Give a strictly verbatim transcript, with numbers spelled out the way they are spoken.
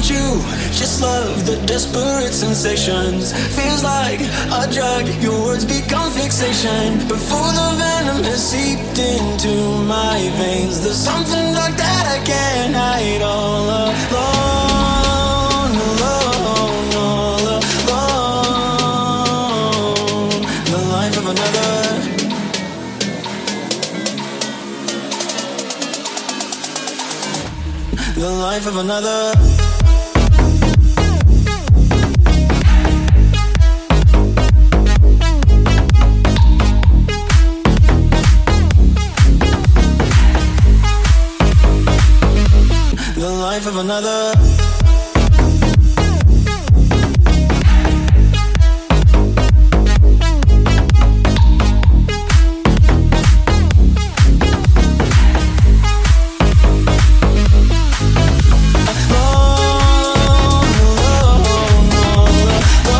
Don't you just love the desperate sensations? Feels like a drug, your words become fixation. Before the venom has seeped into my veins, there's something dark that I can't hide. All alone, alone, all alone. The life of another. The life of another. The life of another.